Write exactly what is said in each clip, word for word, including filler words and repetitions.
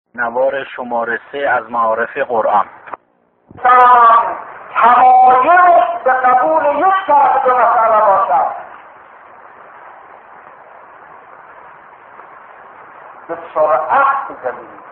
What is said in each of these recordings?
نوار شماره سه از معارف قرآن. سلام تمایل به قبول یک طرف دو مسئله باشد، به سرعت بزنید.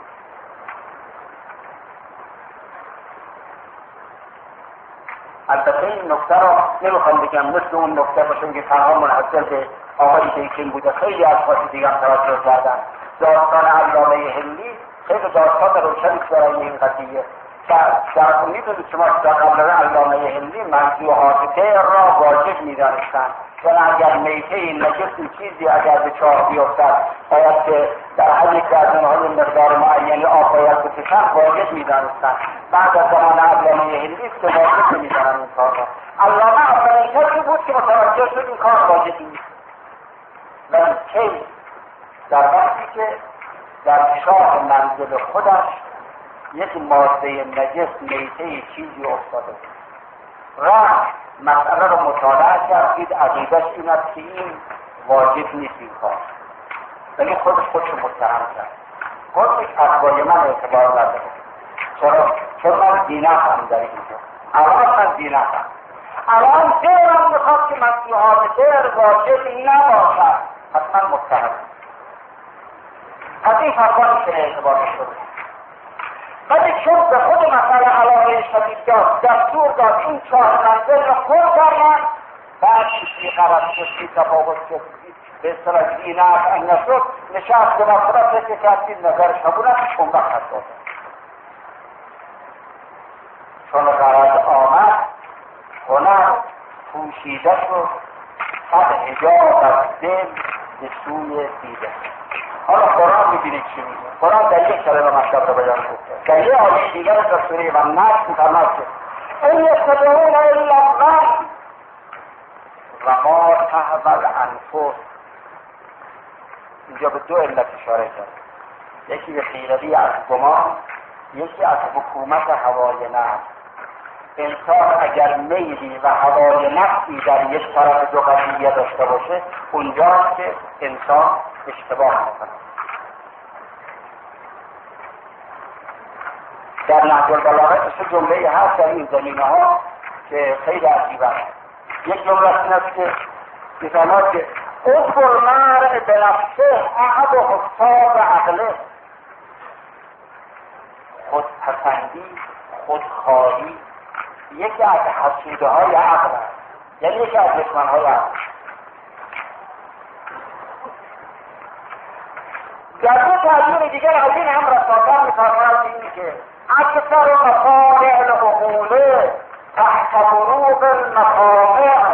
البته این نکته را نمیخوام بگم مثل اون نکته باشه که تنها منحصر به آقای دیکن بوده، خیلی اشخاص دیگر هم توجه کردن. داستان علامه هندی خیلی داستان روشنی برای این قضیه که در میدونید شما در قبل علامه هندی منزوعات دیر را واجب میدانستند و اگر میته نجس چیزی اگر به چاه بیفتد باید که در هر یک از اونهای مقدار معینی آب باید بکشند واجب میدانستند. بعد از زمان علامه هندی که واجب نمیدانند این کار را. علامه اولین کسی بود که متوجه شد این کار واجبی نیست. ولی کی؟ در وقتی که در چاه منزل خودش یک ماده نجس میته چیزی افتاده رفت مسئله رو مطالعه کرد، دید عقیدش این است که این واجب نیست این کار، ولی خودش خودش متهم کرد. گفتش فتوای من اعتبار نداره. چرا؟ چون من دینقم در اینجا. الان من دینقم. الان دیرم میخواد که منصوحات دیر واجب نباشد، حتما متهم. پس این فتوا نیست اعتبار شده. ولی چون به خود مسئله علاقه شدید داد، دستور داد این چهار منزل را پر کردن، بعد چیزی قرار شد تفاوت شد به اصطلاح دینه نشد، نشست به مصرف که کسی نظرش نبودن اون وقت داد. چون قرار آمد هنر پوشیده شد از حجاب از دل به سوی دیده. حالا قرآن میبینید چی میگه؟ قرآن در یک کلمه مطلب رو بیان کرده. در یک آیه دیگر در سوره و نجم فرمود که ان یتبعون الا الظن و ما تهوی الانفس. اینجا به دو علت اشاره کرد، یکی به خیرگی از گمان، یکی از حکومت هوای نفس. انسان اگر میلی و هوای نفسی در یک طرف دو قضیه داشته باشه اونجاست که انسان اشتباه میکنه. در نهج البلاغه سه جمله هست در این زمینه ها که خیلی عجیب است. یک جمله این است که میفرماد که حب المرء بنفسه احد حساب عقله. خودپسندی، خودخواهی یکی از حسوده های عقل است، یعنی یکی از دشمن های عقل. در دو تعبیر دیگر از این هم رسالتر می‌فرماید اینی که اکثر مصارع العقول تحت بروق المطامع،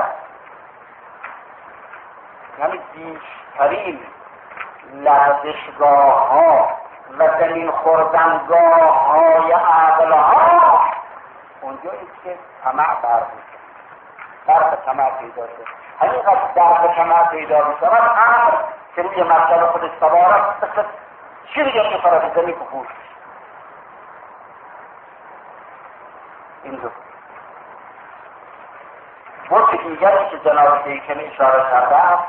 یعنی بیشترین لرزشگاه ها و زمین خوردنگاه های عقل ها اونجاییست که طمع برمی‌گیرد، درد طمع پیدا شد. همینقدر درد طمع پیدا می‌شود امر که روی مطلب خودش سوار است، مثل شیری که طرف زمین کفوش. این دو بود دیگری که جناب دیکن اشاره کرده است،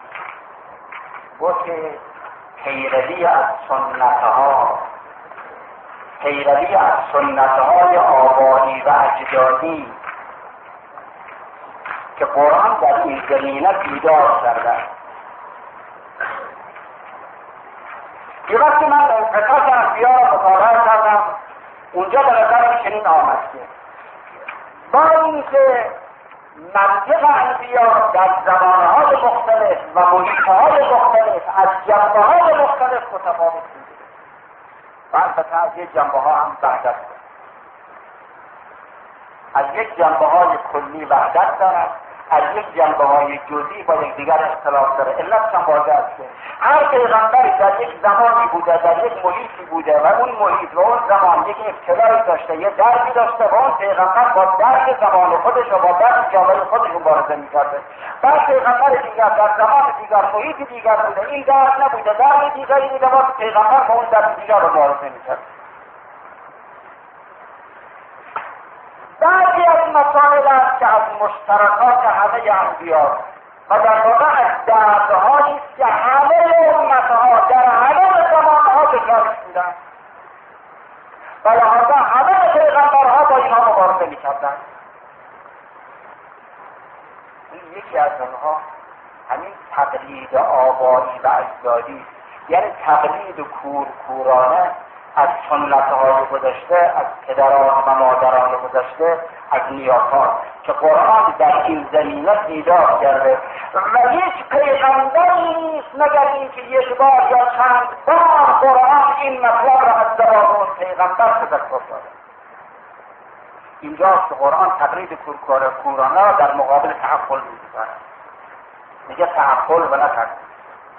بود که پیروی از سنتها پیروی از سنتهای آبایی و اجدادی که قرآن در این زمینه بیدار کرده. یه وقتی من قصص انبیا را مطالعه کردم، اونجا به نظرم چنین آمد که با اینکه منطق انبیا در زمانهای مختلف و محیطهای مختلف از جنبه‌های مختلف متفاوت بوده و البته از یک جنبه‌ها هم وحدت دارد. از یک جنبه‌های کلی وحدت دارد، از یک جنبه‌های جزئی با یک دیگر اختلاف داره. علت هم واضح است که هر پیغمبری در یک زمانی بوده، در یک محیطی بوده و اون محیط و اون زمان یک ابتلایی داشته، یه درکی داشته و اون پیغمبر با درک زمان خودش و با درک جامعه خودش مبارزه می‌کرده. بعد پیغمبر دیگر در زمان دیگر محیط دیگر بوده، این درک نبوده، درک دیگری بوده و پیغمبر با اون درک دیگر رو مبارزه می‌کرد. بعضی از مسائل است که از مشترکات همه انبیا و در واقع از دردهایی است که همه امتها در همه زمانها دچارش بودند و لحاظا همه پیغمبرها با اینها مبارزه میکردند. این یکی از اونها همین تقلید آبایی و اجدادی، یعنی تقلید کورکورانه از سنت‌های گذشته، از پدران و مادران گذشته، از نیاکان که قرآن در این زمینه پیدا کرده و هیچ پیغمبری نیست مگر اینکه یک بار یا چند بار قرآن این مطلب را از زبان اون پیغمبر تذکر داده. اینجاست که قرآن تقلید کورکورانه را در مقابل تعقل می‌گذارد. میگه تعقل و نه تقلید.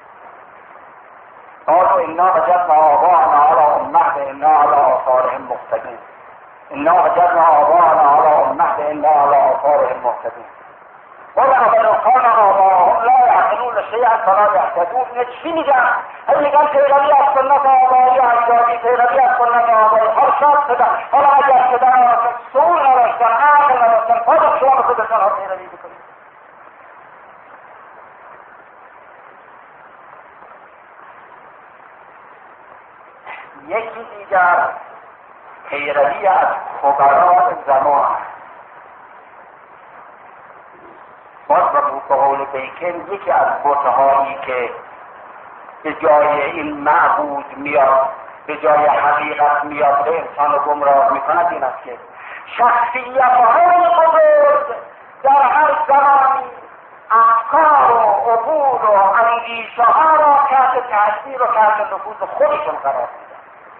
قالوا إنا وجدنا آباءنا على أمة وإنا على آثارهم مقتدون. إنا وجدنا آباءنا على أمة وإنا على آثارهم مقتدون. ولو كان آباءهم لا يعقلون شيئا فلا يهتدون. چی میگن؟ این میگن پیروی از سنت آبایی اجدادی، پیروی از سنت آبایی ارشاد شدن. حالا اگر شدن سول نداشتن، عقل نداشتن، خود شما خودتان ها پیروی بکنید. یکی دیگر پیروی از خبران زمان. باز به قول بیکن یکی از بت‌هایی که به جای این معبود میاد، به جای حقیقت میاد، به انسان گمراه میکند این است که شخصیت‌های بزرگ در هر زمانی افکار و عبور و اندیشه‌ها را تحت تاثیر و تحت نفوذ خودشون قرار میدن.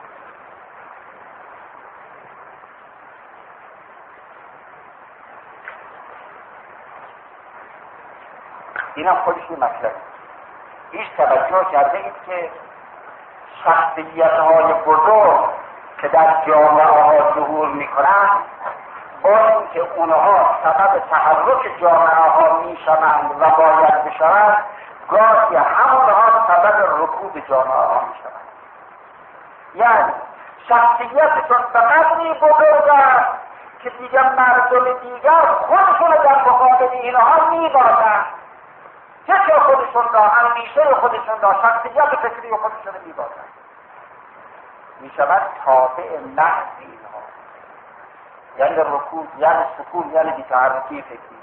اینم خودش این مطلب. هیچ توجه کرده اید که شخصیت‌های بزرگ که در جامعه ها ظهور میکنند با اینکه اونها سبب تحرک جامعه ها میشوند و باید بشوند، گاهی همونها سبب رکود جامعه ها میشوند. یعنی شخصیتشون به قدری بزرگ است که دیگر مردم دیگر خودشون در مقابل اینها میبازند، فکر خودشون را، اندیشه خودشون را، شخصیت فکری خودشون را میبازند. میشود تابع محض اینها، یعنی رکود، یعنی سکون، یعنی بی‌تحرکی فکری.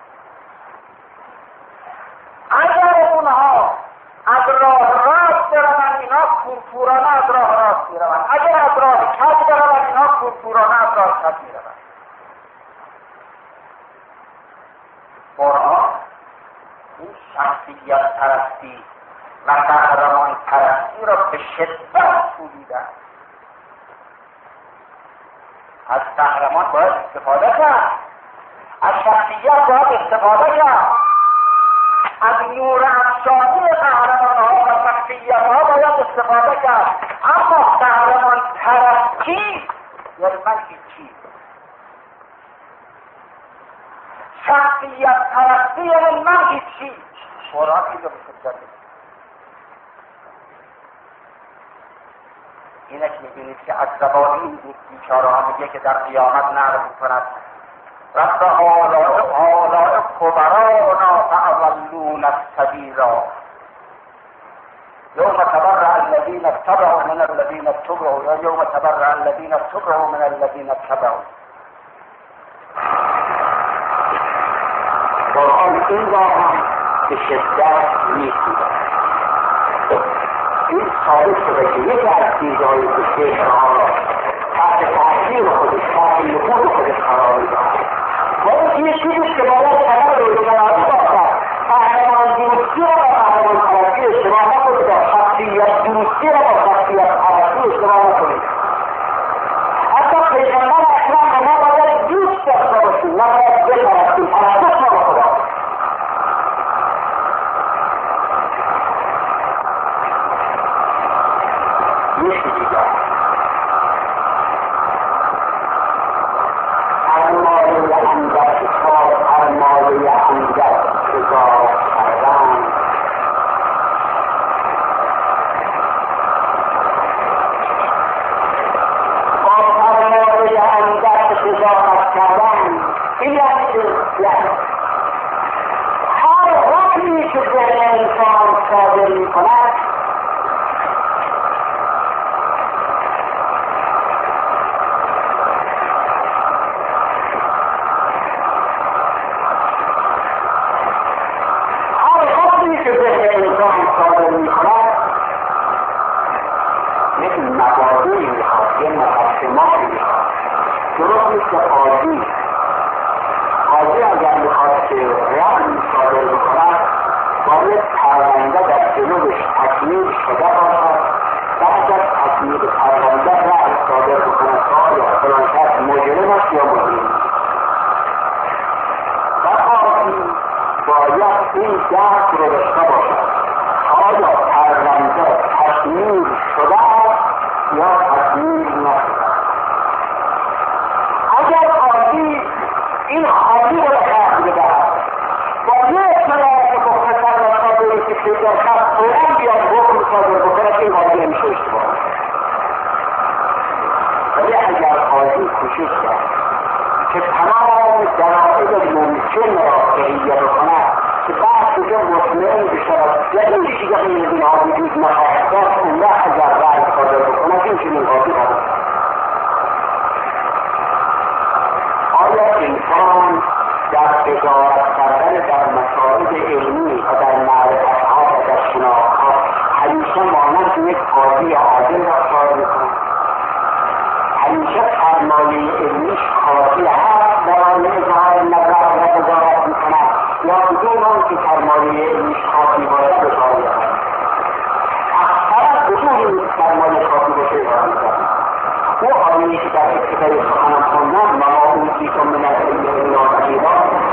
اگر اونها از راه راست بروند، اینها کورکورانه از راه راست میروند. اگر از راه کج بروند، اینها کورکورانه از راه کج میروند. قرآن این شخصیت پرستی و قهرمان پرستی را به شدت تولیده. از قهرمان باید استفاده کرد، از شخصیت باید استفاده کرد، از نور افشانی قهرمان ها و شخصیت ها باید استفاده کرد. اما قهرمان پرستی یعنی من هیچی، شخصیت پرستی یعنی من هیچی. قرآن اینجا به شدت اینه که میبینید که از زبان این بیچاره ها میگه که در قیامت نعرض کند رب آلاء آلاء کبرانا فاضلون السبیلا یوم تبرأ الذین اتبعوا من الذین اتبعوا یا یوم تبرأ الذین اتبعوا من الذین اتبعوا. قرآن این را هم به شدت می‌خواند. این ثابت شده که یکی از چیزهایی که شیخ‌ها را تحت تأثیر خودش، تحت نفوذ خودش قرار می‌دهد و این یه چیزی که باید خبر روشنایی باشد. قهرمان دوستی را با قهرمان پرستی اشتباه نکنید، شخصیت دوستی را با شخصیت پرستی اشتباه نکنید. حتی پیغمبر اکرم ما باید دوست داشته باشیم، نباید بپرستیم، پرستش ما خدا. یکی دیگر ارمایه اندر کار، ارمایه اندر کار کردن. با ارمایه اندر قضاوت کردن این یعنی هر وقت که ذهن انسان صادر می کند هر خطی که ذهن انسان صادر می کند یک مبادی می خواهد، یک مقدماتی می خواهد. درست نیست که قاضی قاضی اگر میخواد که رأی صادر بکند باید پرونده در جنوبش تکمیل شده باشد. بعد از تکمیل پرونده رأی صادر بکند که آیا فلان کس مجرم است یا مجرم. و قاضی باید این درک رو داشته باشد آیا پرونده تکمیل شده است یا تکمیل نشده. اگر قاضی این خاطی رو بخواهد بدهد و یک ملاک مختصر و صادری که پیدا کرد فوراً بیاد حکم صادر بکند این قاضی همیشه اشتباه است. ولی اگر قاضی کوشش کرد که تمام دلایل ممکن را تهیه بکند که بعد دیگه مطمئن بشود یا هیچ چیز غیر از اینها وجود نخواهد داشت، اون وقت اگر رأی صادر بکند این چنین قاضی قبول. آیا انسان در ادارت کردن در مسائل علمی و در معرفتها و در شناختها همیشه مانند یک قاضی عادل رفتار میکند؟ همیشه سرمایه علمیش قاضی هست برای اظهار نظر و وزارت میکند یا بدون آنکه سرمایه علمیش کافی باشد اظهار میکند؟ اکثرا بدون سرمایه کافی باشه اظهار میکند. او آیه‌ای که در ابتدای سخنم خوندم و ما اوتیتم من العلم الا قلیلا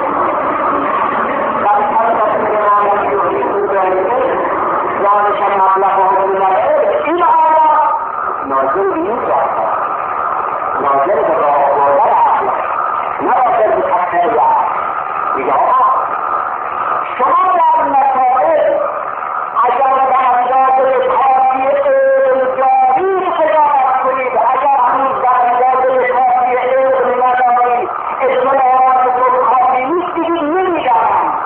قد کذبتم بما لم یحیطوا بعلمه ذلک مبلغهم من العلم. این آیه نازل به این ذات نازل به راه آوردن عقل نه نازل به تقریه. میگه آقا شما در مسائل اگر به اندازه کافی علم دارید قضاوت کنید، اگر هنوز در اندازه کافی علم ندارید اطلاعاتتون کافی نیست دیگه نمیدانم.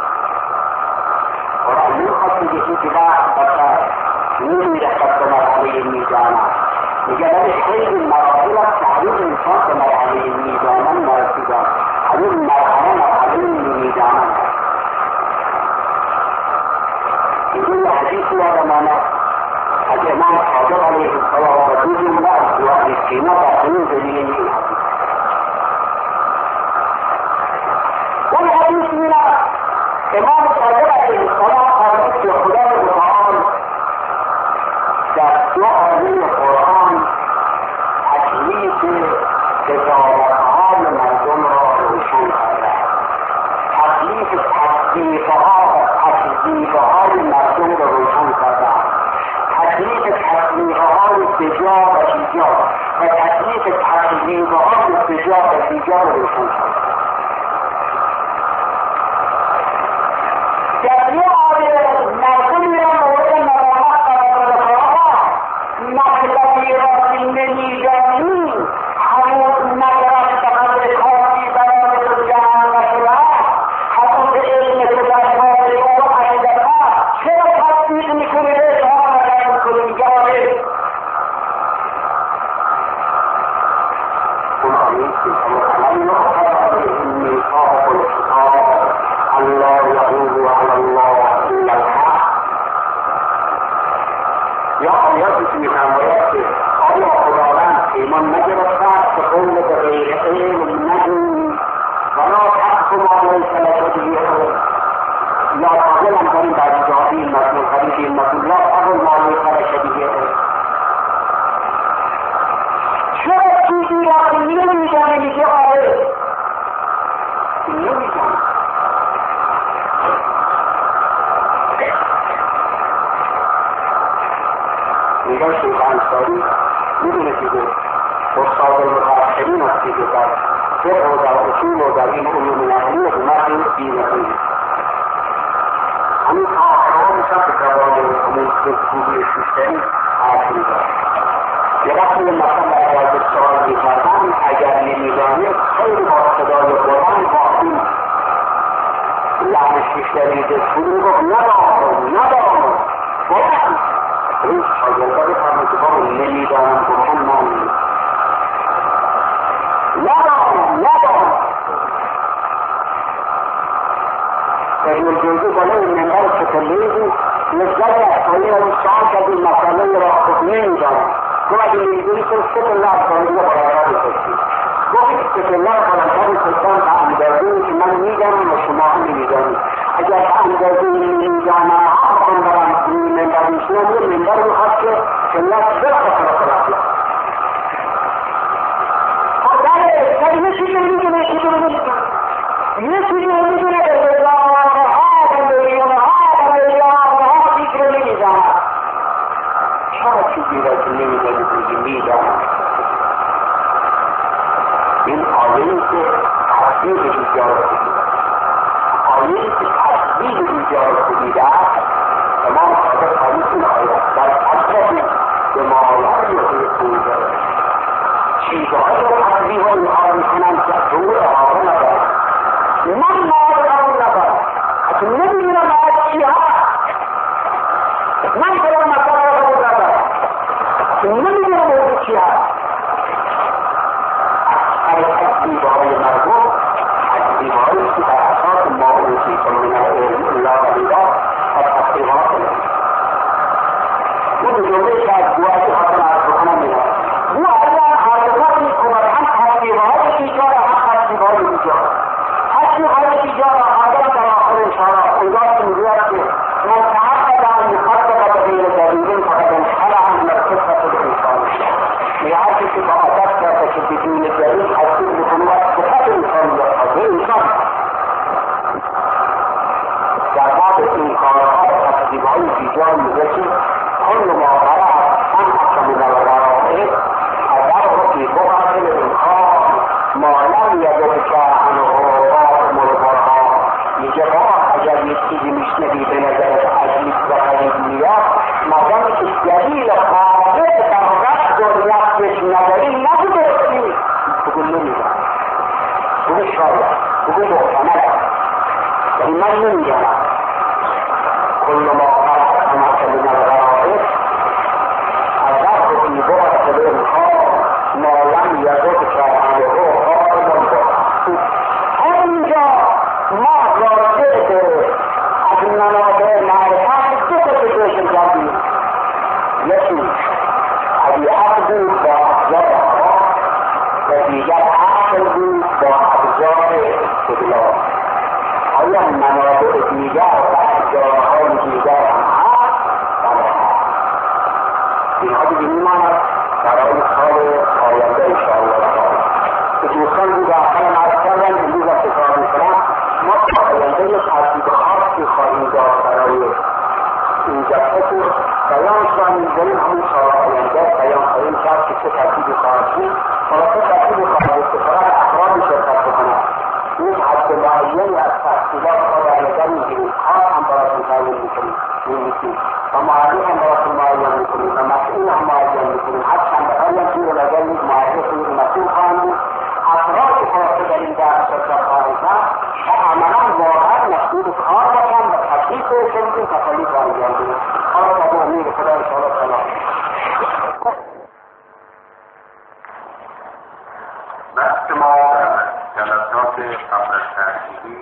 قرآن نمیخواد میگه این که وقت بشر نمیرسد به مرحله میدانم. میگه ولی خیلی مراحل از تحلیل انسان به مرحله میدانم نرسیدن. همین مرحله مرحله میدانم. این حدیثی یادم آمد از امام صادق علیه السلام و دوزی مرد و مسکینه در همین زمینه این حدیث. اون حدیث میره امام صادق علیه السلام فرمود که خدای متعال در دو آیه قرآن تکلیف قضاوت‌های مردم را روشن کرده. تکلیف تصدیق‌ها و تکذیب‌های مردم را روشن کرده. تکلیف تصدیق‌های بجا و ایجا و تکلیف تکذیب‌های بجا و ایجا را روشن کرده. در یه آیه مردمی را مورد ملامت قرار داده که آقا مطلبی را که نمی‌دانی هنوز نگرفته قدر کافی برای تو جمع نشده است. حدود علم تو در باره او عقیدت است. چرا تصدیق میکنی اظهار نظر میکنی؟ جالب قرآنی که ومن يخطر عليهم ميثاق الكتاب أن لا يقولوا على الله إلا الحق. یا آیاتی که میفرماید که آیا خداوند ایمان نگرفته است که قول به غیر علم نگویی و لا تحکم ما لیس لک به علم. یا قابلم داریم در جایی این مضمون حدیث این مضمون لا تقل ما لیس لک به علم. چرا چیزی را که نمیدانی میگه آره نمیدانی؟ میگه شیخ انصاری میدونه که استاد المتأخرین است که در فقه و در اصول و در این علوم نحوی و حکومت دین خوبی همین تا آخران میشن که زبان امون خوبی شیشتری حاصل دارد. یه وقتی مثلا اگر سوال میکردن اگر نمیدانید خیلی با صدای بلند واقعی لحن شنیده شروع میگفت ندارم ندارم باید این شاگردها بفرمه که بابا نمیدانم گفتن من ندارم ندارم ابن الجوزی بالای منبر فتلیه بود نزد اصحایی رو سعی کرد این مسئله را خود نمیدانم گفت اگه نمیدونی تو ست الله اصحایی رو برابر بسید گفت ست الله برابر بسیدن به اندازه‌ای که من میدانم و شما هم نمیدانید اگر به اندازه‌ای نمیدانم حق کن برم روی منبر میشنم یه منبر میخواد که سنت برخص را خلاص خب بله در یه چیزی نمیدونه یه چیزی نمیدونه یه چیزی نمیدونه به چرا چیزی را که نمیدانی بودی میدانم این آیهی که تصویر ایجاد کنید آیهی که تصویر ایجاد کنیده است تمام ساده خالیتون آید در اصلی به مالایی که کنیده چیزهایی رو تصویر رو انحال میکنم که دور آقا ندارم من مال ندارم اصلا نمیدونم آید چی هست من برام مسئله رو بود ندارم نمیدونم موضوع چی هست از تصویبهای مرگوم تصویبهایی که در اساس ما اوتیتم من العلم الا قلیلا از تصویبها کنیم اون جمله که از گوهی خواستم عرض بکنم میاد او اگر حادثات میکند هم تصویبهای ایجاد هم تصویبهای ایجاد تصویبهای ایجاد آدم در آخر انشاءالله اونجا که میگوید که منتحق دارم مخاطبت غیر دلیل فقط انخلع من القصة الانسان میعرفی که با عادت کرده که بدون دلیل تصویر میکنه صفت انسانیت هست انسان در باب این کارها و تصویبهای ایجاد میگه که کل ما برد هم حتی من الغرائب اگر فی بقعة الانسان ما لم یجد عنه قائم البرهان میگه بابا اگر یک چیزی میشنوی به نظرت عجیب و غریب میاد مادامی که دلیل قاطع در رد و نفسش نداری نبوده رسی بگو نمیدانم بگو شاید بگو محتمل یعنی من نمیدانم کل ما قرأت مثل من الغرائب اگر فی بقعة الانسان ما لم یجد عنه قائم البرهان همینجا ما راجع به از منابع معرفت دو تا سیچویشن کردیم یکی طبیعت بود با ابزار آقا و دیگر عقل بود با ابزار استدلال آیا منابع دیگر و ابزارهای دیگر هم هست؟ بله هست اینها دیگه میماند برای سال آینده انشاءالله که دوستان بود آخر عرض کردن امروز هم تکرار میکنم ما آینده یک ترتیب خاصی خواهیم داشت برای این جلسه که بیان شدن می‌ذاریم همون سال آینده بیان خواهیم کرد که چه ترتیبی خواهد بود خلاصه ترتیبی خواهد بود که فقط افرادی شرکت بکنند این حد معینی از تحصیلات را در نظر میگیریم کار هم براتون تعیین میکنیم می‌نویسیم و معلم هم براتون معین میکنیم و مسئول هم معین میکنیم هر چند دفعه هم زیر نظر یک معرف یک مسئول خواهند بود افراد که خلاصه در این درس شرکت خواهند کرد و عملا واقعا مسئول کار باشن و تکلیف شدیم تکلیف را انجام بدیم حالا تا به امید خدا انشاءالله سلام بحث ما در جلسات قبل از تحصیلی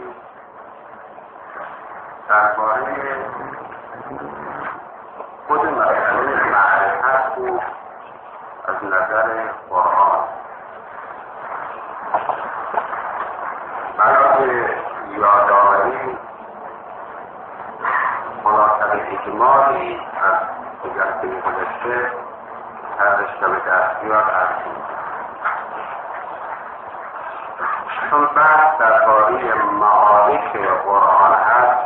درباره خود مسئله معرفت بود از نظر قرآن برای یادآوری خلاصه اجمالی از جلسه گذشته ازش به دستیار هستیم چون بحث درباره معارف قرآن هست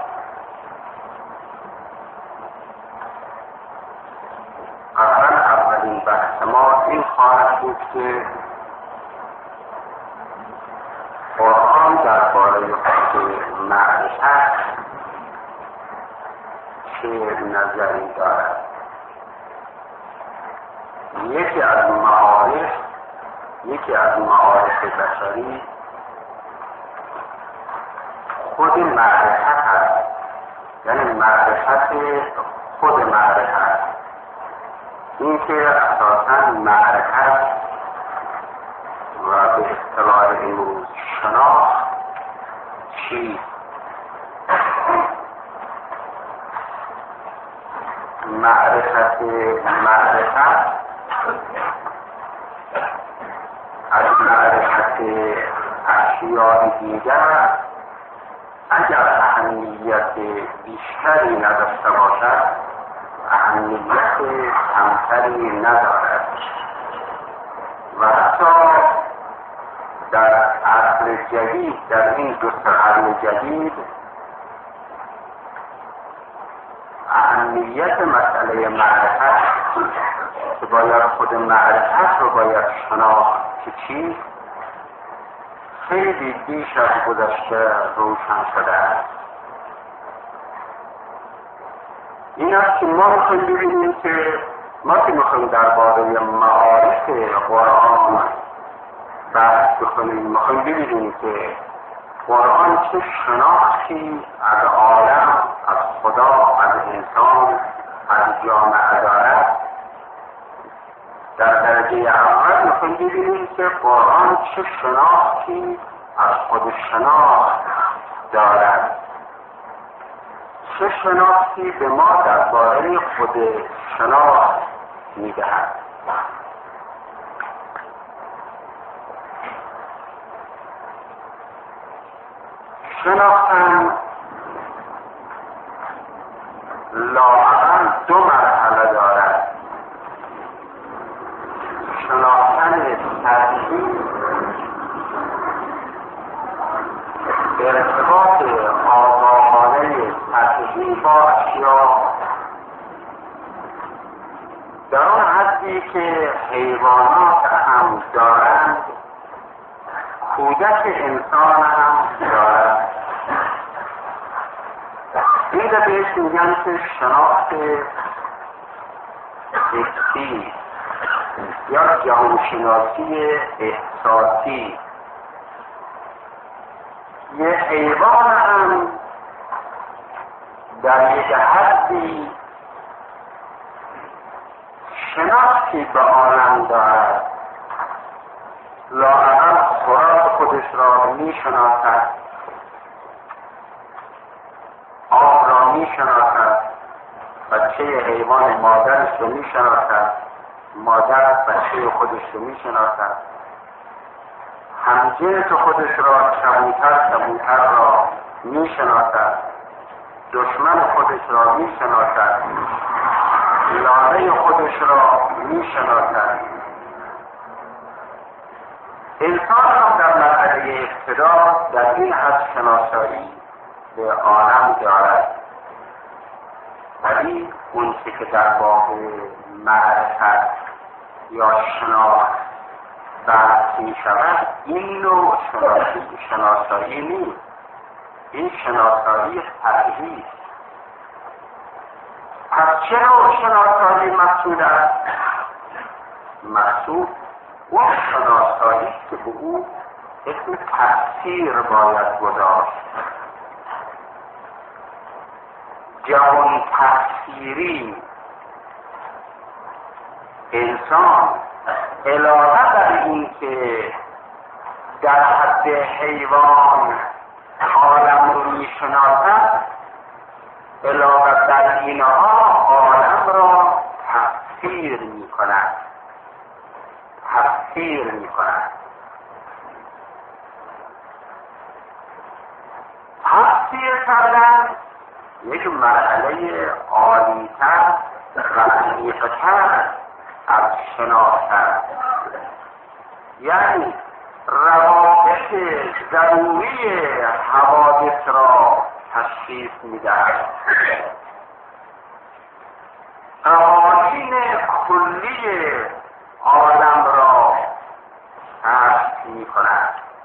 قطعا اولین بحث ما این خواهد بود که قرآن درباره خود معرفت چه نظری دارد. یکی از معارف یکی از معارف بشری خود معرفت هست یعنی معرفت خود معرفت، این که اساساً معرفت و به اصطلاح امروز شناخت چیست؟ معرفت معرفت از معرفت اشیاء دیگر اگر اهمیت بیشتری نداشته باشد اهمیت کمتری ندارد و حتی در عصر جدید، در این دو قرن جدید، اهمیت مسئله معرفت که باید خود معرفت رو باید شناخت که چیست خیلی بیش از گذشته روشن شده است. این است که ما میخوایم ببینیم که ما که میخوایم درباره معارف قرآن بحث بکنیم، میخوایم ببینیم که قرآن چه شناختی از عالم، از خدا، از انسان، از جامعه دارد. در درجه اول میخوایم ببینیم که قرآن چه شناختی از خود شناخت دارد، چه شناختی به ما درباره خود شناخت میدهد. شناختن لااقل دو مرحله دارد. شناختن سطحی ارتباط آگاهانه سطحی با اشیاء در آن حدی که حیوانات هم دارند کودک انسان هم دارد. این را بهش میگن که شناخت حسی یا جهانشناسی احساسی. یه حیوان هم در یک حدی شناختی به عالم دارد، لااقل خوراک خودش را میشناسد، آب را میشناسد، بچه حیوان مادرش رو میشناسد، مادر بچه خودش رو میشناسد، همجنس خودش را کبوتر کبوتر را میشناسد، دشمن خودش را میشناسد، لانه خودش را میشناسد. انسان هم در مرحله ابتدا در این حد شناسایی به عالم دارد، ولی اون که در باب معرفت یا شناخت بحث می شود این نوع شناسایی, شناسایی نیست. این شناسایی سطحی است. پس چه نوع شناسایی مقصود است؟ مقصود اون شناسایی که به او اسم تفسیر باید گذاشت. جهان تفسیری. انسان علاوه بر این که در حد حیوان عالم رو میشناسد، علاوه بر اینها عالم را تفسیر میکند. تفسیر میکند. تفسیر کردن یک مرحله عالی‌تر و عمیق‌تر از شناخت است. یعنی روابط ضروری حوادث را تشخیص می‌دهد. قوانین کلی عالم را کشف می‌کند.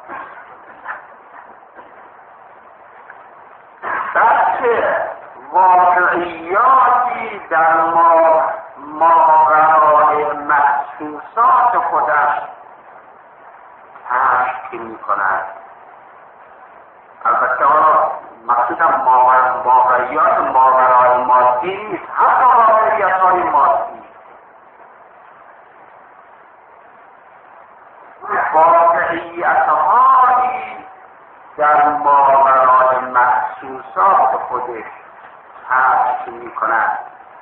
بلکه واقعیاتی در ما ماورای محسوسات خودش کشف می‌کند. البته مقصودم واقعیات ماورای مادی نیست، حتی واقعیت های مادی، واقعیت هایی در ماورای محسوسات خودش حرف می کند.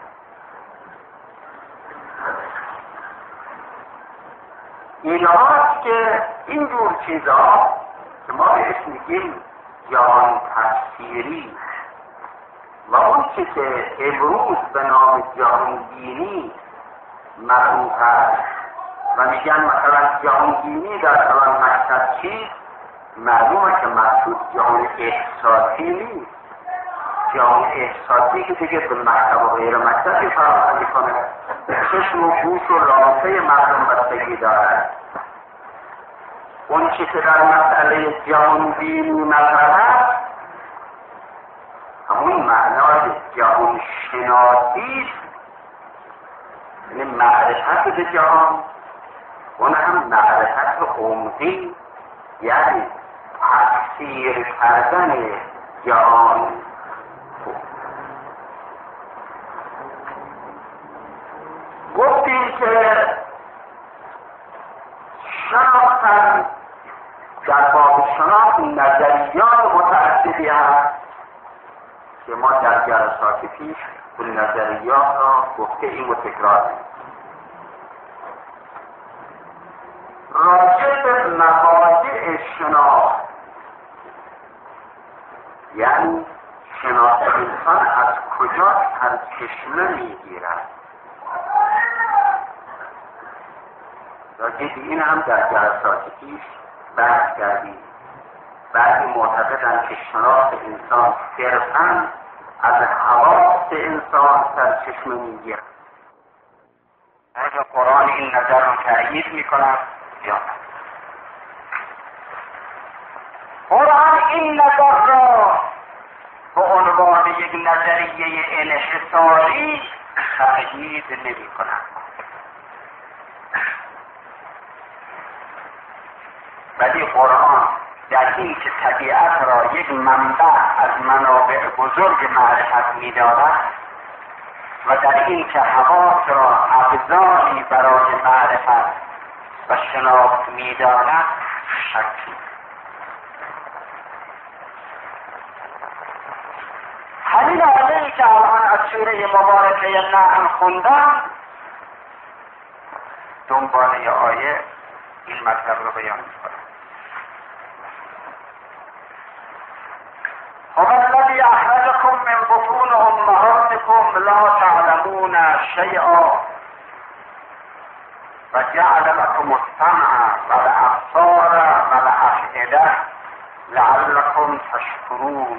اینهاست که اینجور چیزها که ما بهش میگیم جهان تفسیری و اون چی که امروز به نام جهان بینی معروف هست و میگن مثلا جهان بینی در فلان مقصد چیست، معلومه که مقصود جهان احساسی نیست. جهان احساسی که دیگه به مکتب و غیر مکتبی فرق میکنه، چشم و گوش و راسته مردم بستگی دارد. اون چی که در مسئله جهان بینی مطرح است همون معنای جهان شناسی، یعنی معرفت به جهان، اون هم معرفت عمقی، یعنی تفسیر کردن جهان. گفتیم که شناختن در باب شناخت نظریات متعددی هست که ما در جلسات پیش اون نظریات را گفته ایم و تکرار ایم. راجع به مبادئ شناخت، یعنی شناخت انسان از کجا سرچشمه میگیرد، راجع به این هم در جلسات پیش بحث کردیم. بعضی معتقدند که شناخت انسان صرفاً از حواس انسان سرچشمه میگیرد. آیا قرآن این نظر رو تأیید میکند یا نه؟ قرآن این نظر را به عنوان یک نظریه انحصاری تأیید نمیکند. ولی قرآن در این که طبیعت را یک منبع از منابع بزرگ معرفت می‌داند و در این که حواس را ابزاری برای معرفت و شناخت می‌داند شکی. همین آیه‌ای که الان از سوره مبارکه نحل خوندم دنباله آیه این مطلب رو بیان می‌کنه. هو الذی اخرجکم من بطون امهاتکم لا تعلمون شیئا و جعل لكم السمع والابصار والافئده لعلکم تشکرون.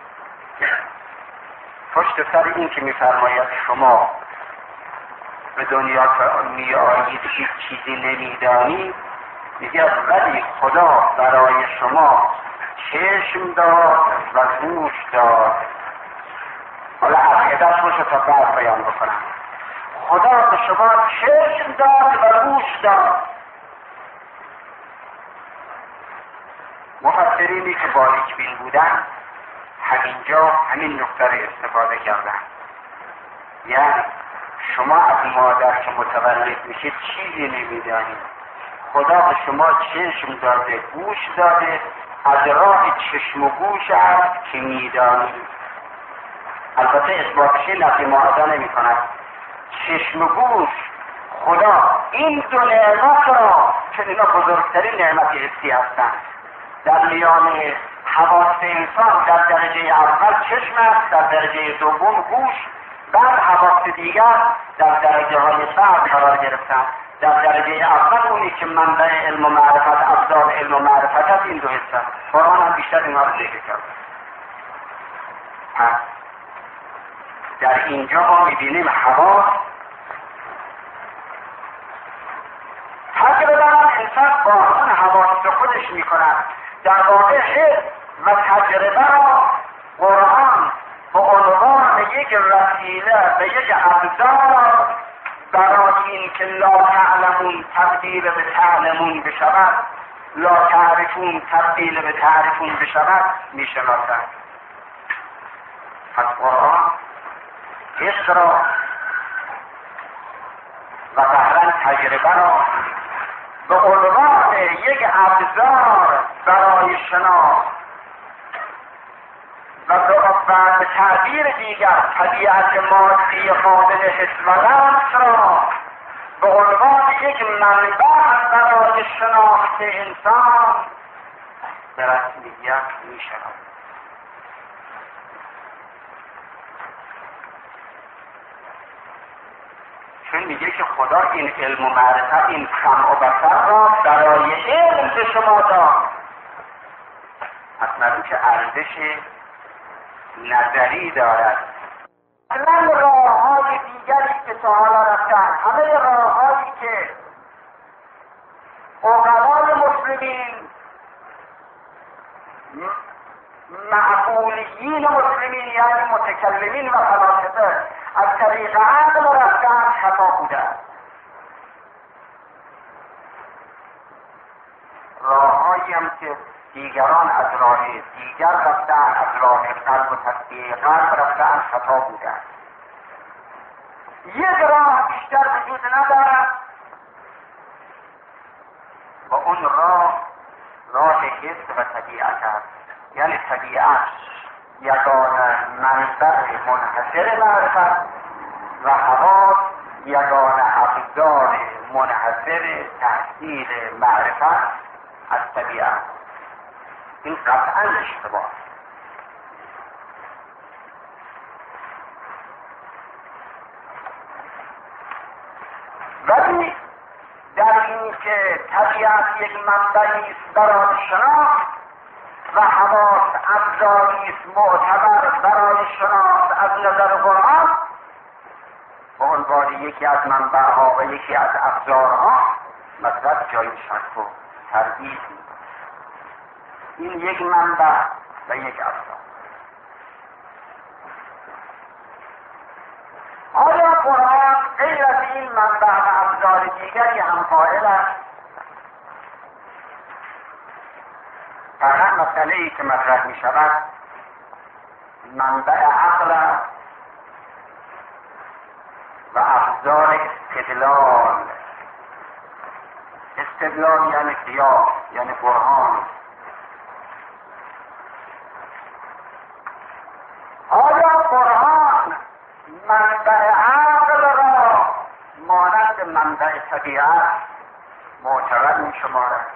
پشت سر این که می‌فرماید شما به دنیا می‌آیید هیچ چیزی نمی‌دانید، میگه ولی خدا برای شما چشم داد و گوش داد. حالا عقیدت باشه تا بعد بیان بکنم. خدا به شما چشم داد و گوش داد. مفسرینی که باریک بین بودن همینجا همین نکته رو استفاده کردن. یعنی شما از مادر که متولد میشید چیزی نمیدانید، خدا به شما چشم داده، گوش داده، از راه چشم و گوش است که میدانید. البته اثباتشی نفی معادا نمی کند. چشم و گوش خدا این دو نعمت را که اینا بزرگترین نعمت حسی هستند در میان حواس انسان در درجه اول چشم است، در درجه دوم گوش، بعد حواس دیگر در درجه های بعد قرار گرفتند. در درجه اول اونی که منبع علم و معرفت، ابزار علم و معرفت هست، این دو حصه. قرآن هم بیشتر اینها رو ذکر کرد. پس در اینجا ما میبینیم حواس تجربه را انسان با اون حواس خودش میکند. در واقع حس و تجربه را قرآن به عنوان یک وسیله و یک ابزار برای این که لا تعلمون تبدیل به تعلمون بشود، لا تعرفون تبدیل به تعرفون بشود میشناسند. پس قرآن حس را و قهرن تجربه را به عنوان یک ابزار برای شناخت و به تعبیر دیگر طبیعت مادی قابل حس و لمس را به عنوان یک منبع برای شناخت انسان به رسمیت می‌شناسد. چون میگه که خدا این علم و معرفت، این سمع و بصر را برای علم به شما داد. اصلا که ارزش نظری دارد. اصلا راه های دیگری که تا حالا رفتن، همه راه هایی که عقلای مسلمین، معقولیین مسلمین یعنی متکلمین و فلاسفه از طریق عقل رفتن خطا بودند. راههایی هم که دیگران از راه دیگر رفتن، از راه قلب و تصفیه قلب رفتن خطا بودند. یک راه بیشتر وجود ندارد و اون راه راه حس و طبیعت است. یعنی طبیعت یگانه منظر منحصر معرفت و حواس یگانه ابزار منحصر تحصیل معرفت از طبیعت. این قطعا اشتباه. ولی در این که طبیعت یک منبعی است برای شناخت و حواس ابزاری است معتبر برای شناخت از نظر قرآن به عنوان یکی از منبعها و یکی از ابزارها مطلب جای شک و تردید. این یک منبع و یک ابزار. آیا قرآن غیر از این منبع و ابزار دیگری هم قائل است؟ فقط مسئله ای که مطرح می شود منبع عقل است و ابزار استدلال. استدلال یعنی قیاس، یعنی برهان. آیا قرآن منبع عقل را مانند منبع طبیعت معتبر می شمارد؟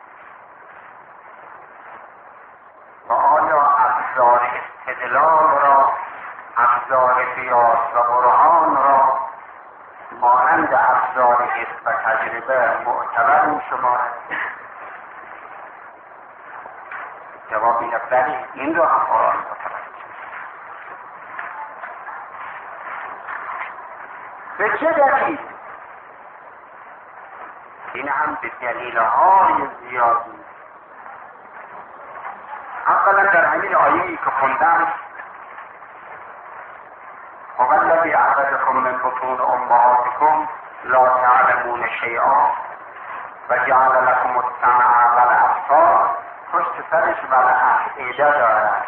و آیا ابزار استدلال را، ابزار قیاس و برهان را مانند ابزار حس و تجربه معتبر می شمارد؟ جواب اینه بله، این را هم قرآن معتبر. به چه دلیل؟ این هم به دلیل‌های زیادی. اولا در همین آیه‌ای که خوندم هو الذی اخرجکم من بطون امهاتکم لا تعلمون شیئا و جعل لكم السمع والابصار، پشت سرش والافئده دارد.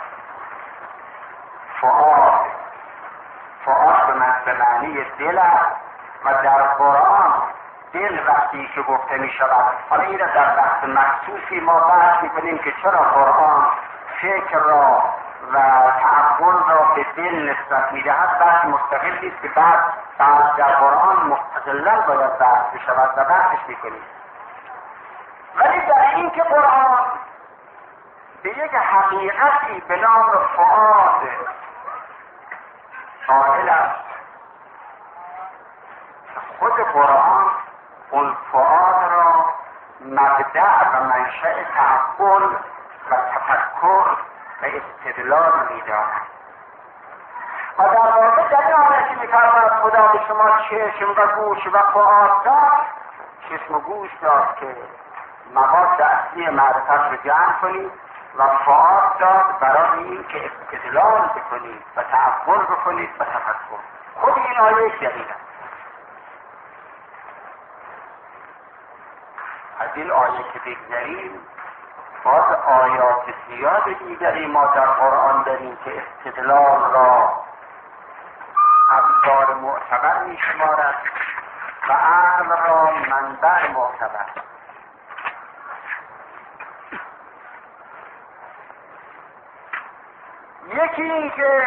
فؤاد فؤاد به معنی دل است و در قرآن دل وقتی که گفته می شود، حالا این در بحث مخصوصی ما بحث می کنیم که چرا قرآن فکر را و تعقل را به دل نسبت می دهد. بحث مستقلی است که بعد در قرآن مستقلا باید بحث بشود و بحثش می کنیم. ولی در این که قرآن به یک حقیقتی به نام فؤاد قائل است، خود قرآن اون فؤاد را مبدأ و منشأ تعقل و تفکر و استدلال می‌داند. و در واقع در این حالت که می‌فرماید خدا به شما چشم و گوش و فؤاد داد، چشم و گوش داد که مواد اصلی معرفت رو جمع کنید و فؤاد داد برای این که استدلال بکنید و تعقل بکنید و تفکر. خود این آیه دلیل است. از این آیه که بگذریم باز آیات زیاد دیگری ما در قرآن داریم که استدلال را ابزار معتبر می شمارد و عقل را منبع معتبر. یکی این که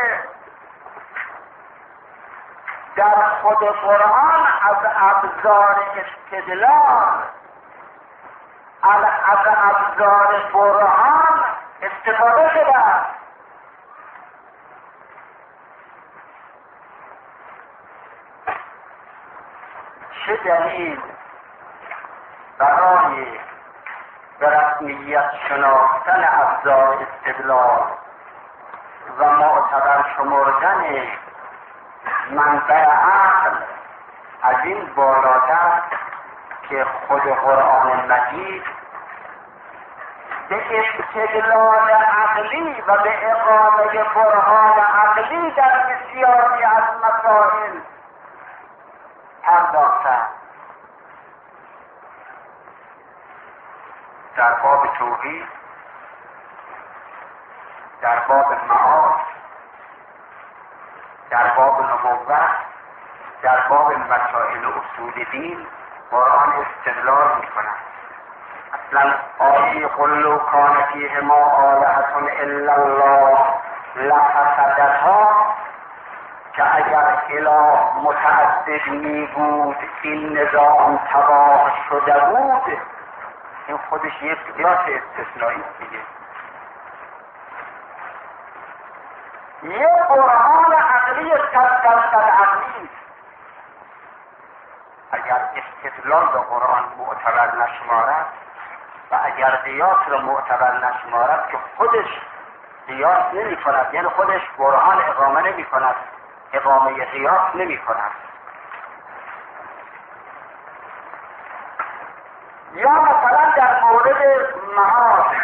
در خود قرآن از ابزار استدلال از ابزار برهان استفاده شده است. چه دلیل برای به رسمیت شناختن ابزار استدلال و معتبر شمردن منبع عقل از این بالاتر که خود قرآن مجید به استدلال عقلی و به اقامه برهان عقلی در بسیاری از مسائل پرداخته. در باب توحید، در باب معاد، در باب نبوت، در باب مسائل اصول دین قرآن استدلال می کند. اصلا آیه قل لو کان فیهما آلهة الا الله لفسدتا، که اگر اله متعدد می بود این نظام تباه شده بود، این خودش یک قیاس استثنایی دیگه. یه برهان عقلی صد درصد عقلی، اگر استدلال به قرآن معتبر نشمارد و اگر قیاس را معتبر نشمارد که خودش قیاس نمی کند، یعنی خودش برهان اقامه نمی کند، اقامه قیاس نمی کند. یا مثلا در مورد معاد،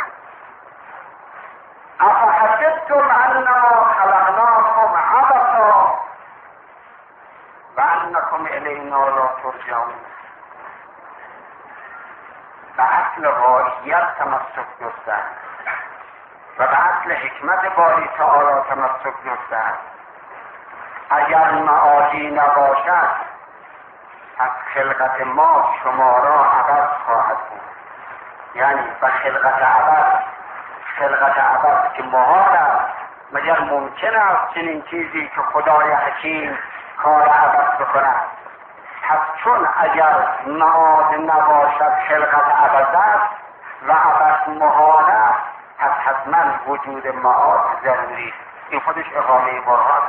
افحسبتم انما خلقناكم عبثا و انکم الینا لا ترجعون. به اصل غاییت تمسک جستن و به اصل حکمت باری تعالی تمسک جستن. اگر معادی نباشد از خلقت ما شما را عوض خواهد بود، یعنی به خلقت عوض، خلقت عوض که محال است، مگر ممکن است چنین چیزی که خدای حکیم کار عوض بکند؟ پس چون اگر معاد نباشد خلقت عوض است و عوض محال است، پس حتما وجود معاد ضروری است. این خودش اقامه برهان.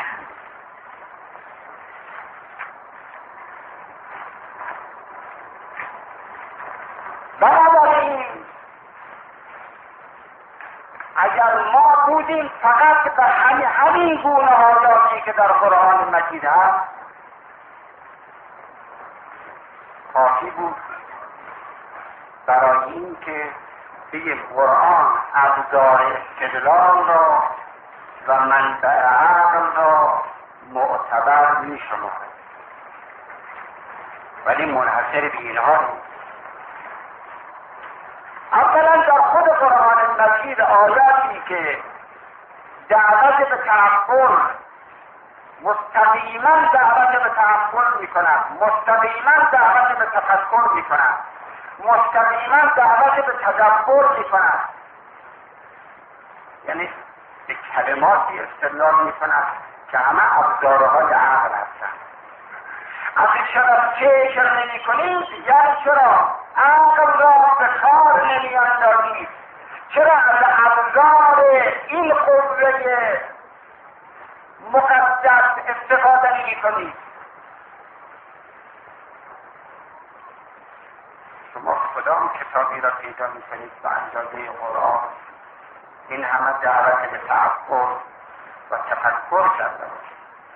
بنابراین اگر ما بودیم فقط به همین همین گونه آیاتی که در قرآن مجید هست کافی بود برای این که بگیم قرآن ابزار استدلال را و منبع عقل را معتبر می شمارد. ولی منحصر به اینها نیست. اولا در خود قرآن مجید آیاتی که دعوت به تعقل، مستقیما دعوت به تعقل می کند، مستقیما دعوت به تفکر می کند، مستقیما دعوت به تدبر می کند، یعنی به کلماتی استدلال می کند که همه ابزارهای عقل هستند. اگه چرا چه چرا نمی کنید، یعنی چرا عقل را به کار نمی اندازید، چرا از ابزار این قوه مقدس استفاده نمی کنید؟ شما کدام کتابی را پیدا می کنید به اندازه قرآن این همه دعوت به تعقل و تفکر کرده باشد؟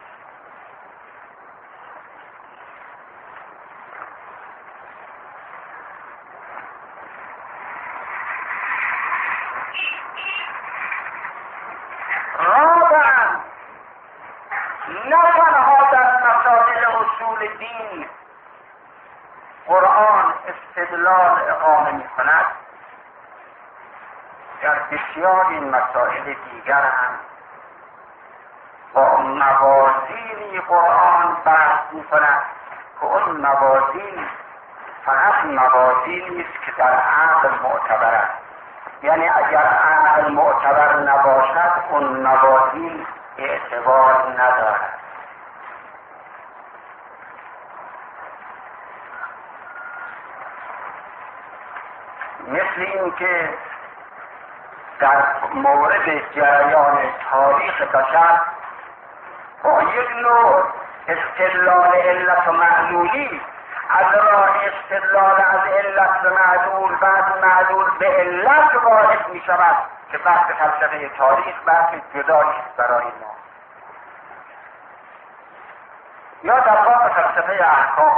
رابعا، نه تنها در مسائل اصول دین قرآن استدلال اقامه می کند، در بسیار این مسائل دیگر هم با موازینی قرآن بحث می‌کند که اون موازین فقط موازینی است که در عقل معتبر است. یعنی اگر عقل معتبر نباشد اون موازین اعتبار ندارد. مثل این که در مورد جریان تاریخ بشر با یک نوع استدلال علت و معلولی از راه استدلال از علت و معلول بعد معلول به علت وارد می شود که بحث فلسفه تاریخ بحث جدایی است برای ما. یا در باب فلسفه احکام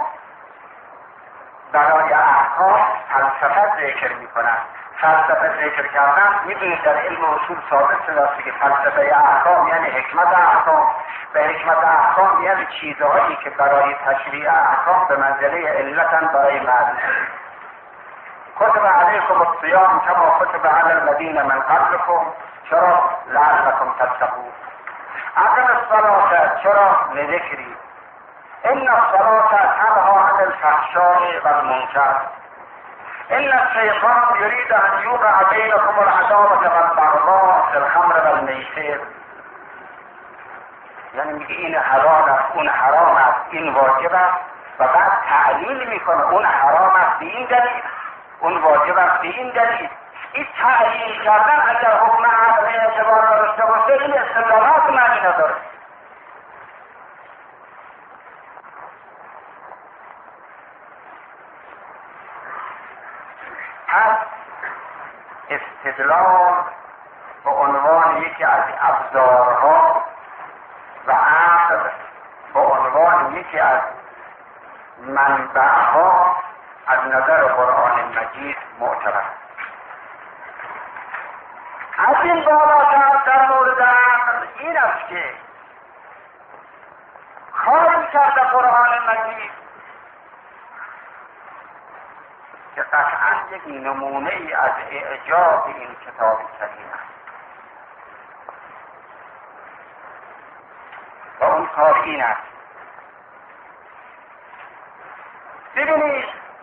برای احکام فلسفه ذکر می کند. فلسفه ذکر کردن میدونید در علم اصول ثابت شده که فلسفه احکام یعنی حکمت احکام، به حکمت احکام یعنی چیزهایی که برای تشریع احکام به منزله علتن برای معلوم. کتب علیکم الصیام کما کتب علی الذین من قبلکم چرا لعلکم تتقون. اقم الصلاة چرا لذکری ان الصلاة تنهی عن الفحشاء والمنکر ان الشیطان یرید ان یوقع بینکم العداوة والبغضاء فی الخمر والمیسر. یعنی میگه این حلال است اون حرام است این واجب است و بعد تعلیل میکنه اون حرام است به این دلیل اون واجب است به این دلیل. این تعلیل کردن اگر حکم عقل اعتبار داشته باشه این استدلالات معنی نداره. پس استدلال به عنوان یکی از ابزارها و عقل به عنوان یکی از منبعها از نظر قرآن مجید معتبر. از این بالاتر در مورد عقل این است که کاری کرده قرآن مجید که قطعا یک نمونه ای از اعجاز این کتاب کریم است و اون کار این است. ببینید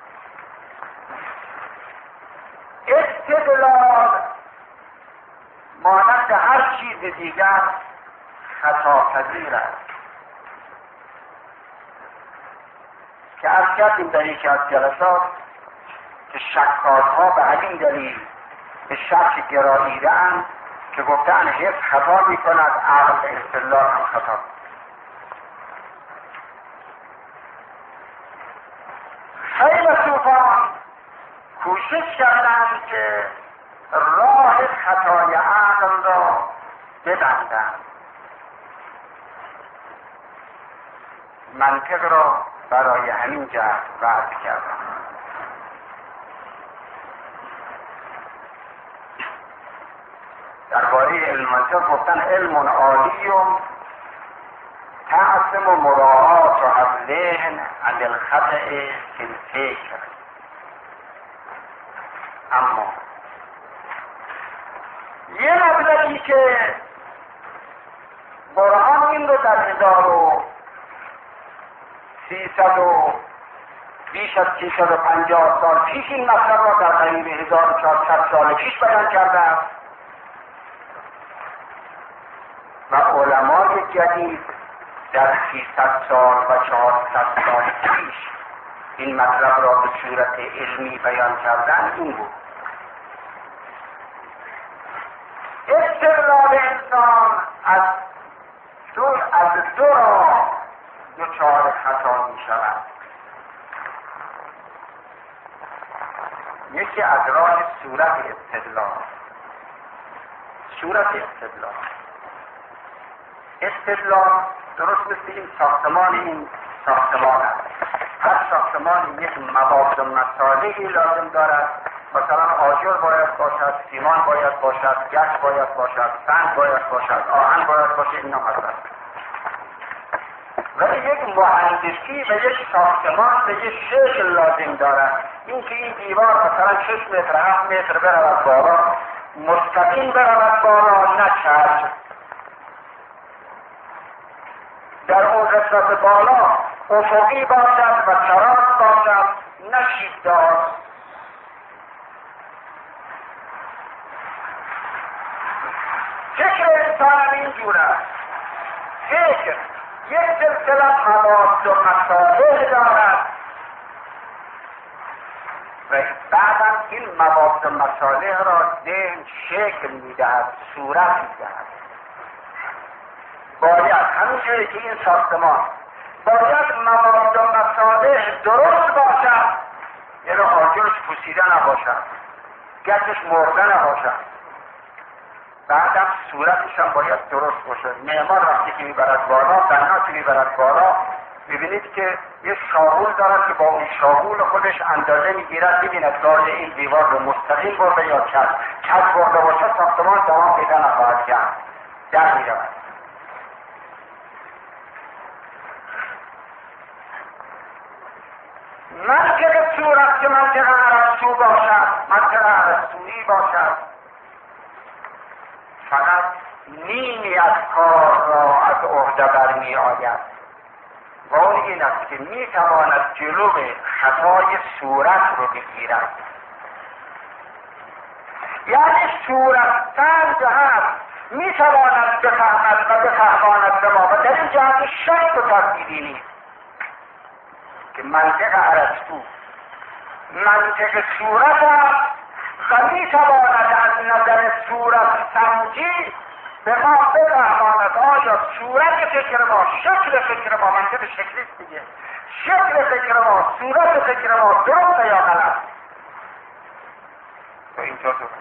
استدلال مانند هر چیز دیگر خطاپذیر است که از کردیم در یکی از جلسات که شکاک‌ها به همین دلیل به شک گراییده‌اند که گفتن حس خطا می‌کند عقل استدلال هم خطا. فیلسوفان کوشش کردند که راه خطای عقل را ببندند، منطق را برای همین جهت وضع کردند. درباره علم منطق گفتن علم عالی و تعصم و مراعات و از ذهن از الخطأ فی الفکر. اما یه مبلغی که قرآن این رو در هزار و سیصد و بیش از سیصد و پنجاه سال پیش این مطلب را در قریب هزار و چهارصد سال پیش بیان کرده است و علمای جدید در سیصد سال و چهارصد سال پیش این مطلب را به صورت علمی بیان کردن این بود. استدلال انسان از دو از دو راه دچار خطا می شود. یکی از راه صورت استدلال. صورت استدلال استدلال درست مثل این ساختمان این ساختمان است. هر ساختمان یک مواد و مصالحی لازم دارد. مثلا آجر باید باشد، سیمان باید باشد، گچ باید باشد، سنگ باید باشد، آهن باید باشد. اینا مثلا ولی یک مهندسی و یک ساختمان به یک شکل لازم دارد. این که این دیوار مثلا شش متر هفت متر برود بالا مستقیم برود بالا، نه کج. در اون قسمت بالا افقی باشد و تراز باشد، نه شیبدار. فکر انسان اینجور است. فکر یک سلسله مواد و مصالح دارد و بعدم این مواد و مصالح را ذهن شکل میدهد، صورت میدهد. باید همینجوری که این ساختمان باید مواد و مصالح درست باشد، یعنی آجرش پوسیده نباشد، گچش مرده نباشد، بعدم صورتش هم باید درست باشد. معمار وقتی که میبرد بالا، بنا که میبرد بالا، ببینید که یه شاغول دارد که با اون شاغول خودش اندازه میگیرد، ببیند که این دیوار رو مستقیم برده یا کج. کج برده باشد ساختمان دوام پیدا نخواهد کرد، در میرود. منطق صورت که منطق ارسطو باشد، منطق ارسطویی باشد، فقط نیمی از کار را از عهده برمی آید و اون این است که می تواند جلو خطای صورت رو بگیرد. یعنی صورت چند جهت می تواند بفهمد و بفهماند به ما و در این جهت شک و تردیدی نیست که منطق ارسطو منطق صورت است و می تواند از نظر صورت سنجی به ما بفهماند آیا صورت فکر ما، شکل فکر ما، منطق شکلیست دیگه، شکل فکر ما، صورت فکر ما درسته یا غلط. تو اینجا درست،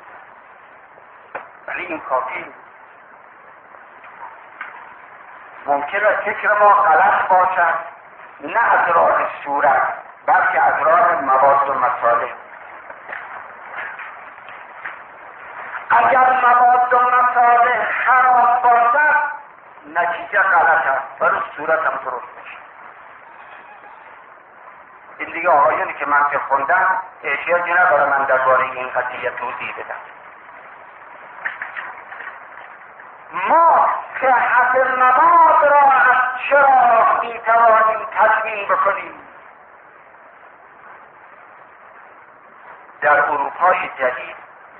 ولی این کافی. ممکنه فکر ما غلط باشد، نه از راه صورت بلکه از راه مواد و مصالح. اگر مواد و مصالح خراب باشد نتیجه غلط است، ولی صورت هم درست میشه. این دیگه آقایونی که منطق خوندن احتیاجی نداره من درباره این قضیه توضیح بدم. ما صحت مواد را از چرا میتوانیم تضمین بکنیم؟ در اروپای جدید